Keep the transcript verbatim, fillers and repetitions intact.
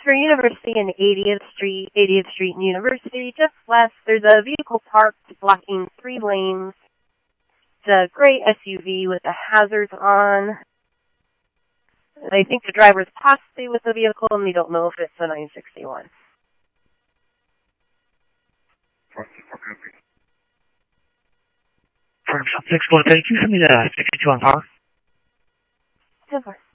for University and eightieth Street, eightieth Street and University. Just west, there's a vehicle parked blocking three lanes. It's a gray S U V with the hazards on. They think the driver's possibly with the vehicle, and they don't know if it's a nine sixty-one. Firm six one, thank you. Send me the sixty-two on power. Super.